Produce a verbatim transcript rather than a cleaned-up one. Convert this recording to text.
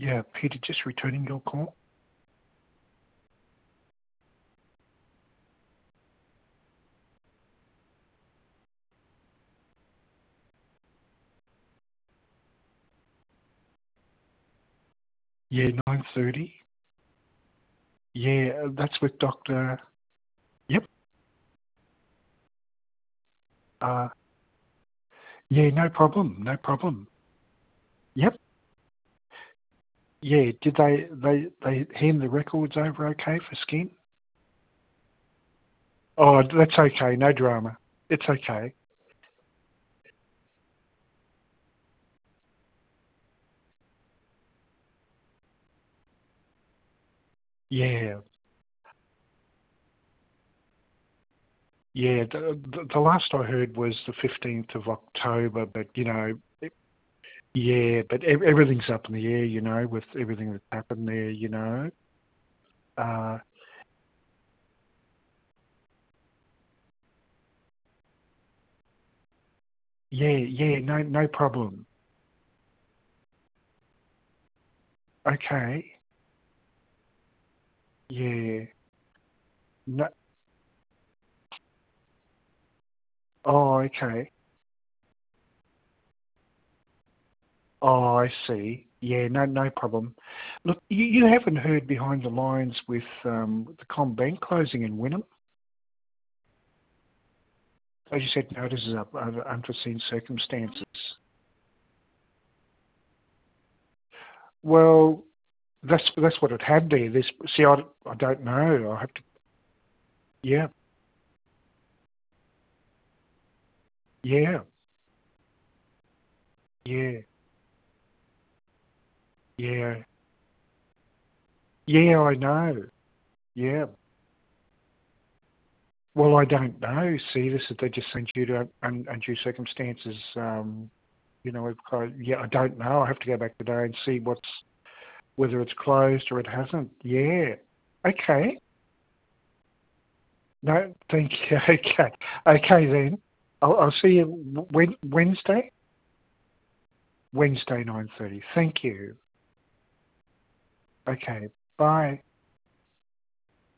Yeah, Peter, just returning your call. Yeah, nine thirty. Yeah, that's with Doctor Yep. Uh, yeah, no problem, no problem. Yep. Yeah, did they, they, they hand the records over okay for skin? Oh, that's okay, no drama. It's okay. Yeah, yeah. The, the, the last I heard was the fifteenth of October, but, you know, it- yeah, but ev- everything's up in the air, you know, with everything that's happened there, you know. Uh, yeah, yeah, no, no problem. Okay, yeah. No, oh, okay. Oh, I see. Yeah, no, no problem. Look, you, you haven't heard behind the lines with um, the Combank closing in Wynnum? As you said, notices up under unforeseen circumstances. Well, that's that's what it had there. This, see, I, I don't know. I have to. Yeah, yeah, yeah, yeah, yeah. I know. Yeah. Well, I don't know. See, this is they just sent you to un, undue circumstances. Um, you know, we've got, yeah. I don't know. I have to go back today and see what's whether it's closed or it hasn't. Yeah. Okay. No, thank you. Okay. Okay then. I'll, I'll see you Wed- Wednesday. Wednesday, nine thirty. Thank you. Okay. Bye.